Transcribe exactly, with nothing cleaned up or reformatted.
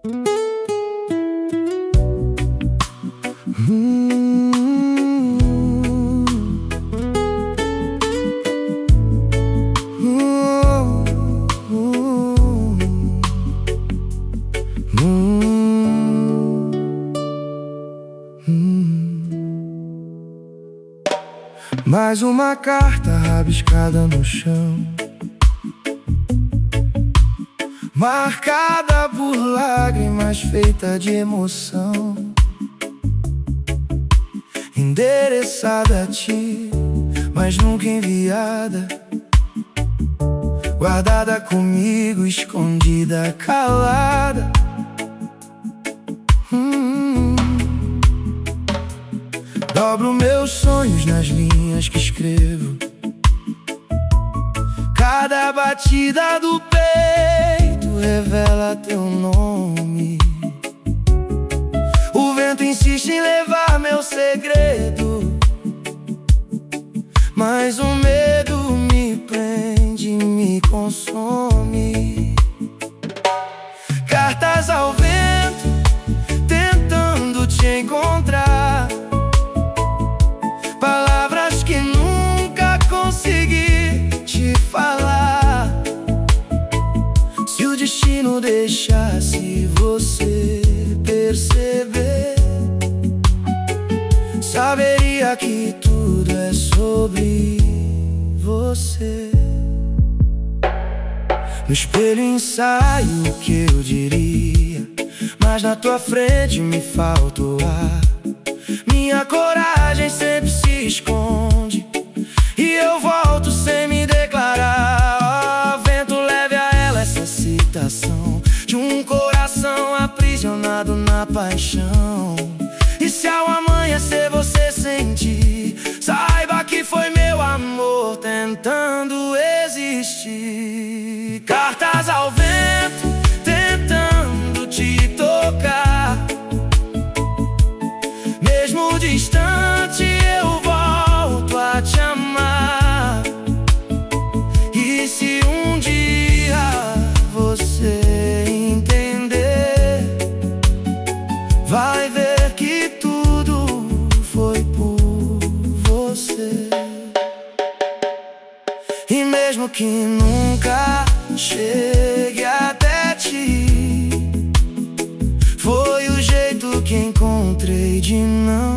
Mais uma carta rabiscada no chão, marcada por lágrimas, feita de emoção, endereçada a ti, mas nunca enviada, guardada comigo, escondida, calada. hum. Dobro meus sonhos nas linhas que escrevo, cada batida do peito revela teu nome. O vento insiste em levar meu segredo, mas o medo me prende, me consome. Cartas ao vento, tentando te encontrar, palavras que nunca consegui te falar. Se o destino deixasse você perceber, saberia que tudo é sobre você. No espelho ensaio o que eu diria, mas na tua frente me falta o ar. Minha coragem sempre se esconde e eu volto sem me declarar. Ó, vento, leve a ela essa citação de um coração aprisionado na paixão. E se ao amanhecer você sentir, saiba que foi meu amor tentando existir. Cartas ao vento, tentando te tocar, mesmo distante eu volto a te amar. E se um dia você entender, vai ver que tudo foi por você. E mesmo que nunca chegue até ti, foi o jeito que encontrei de não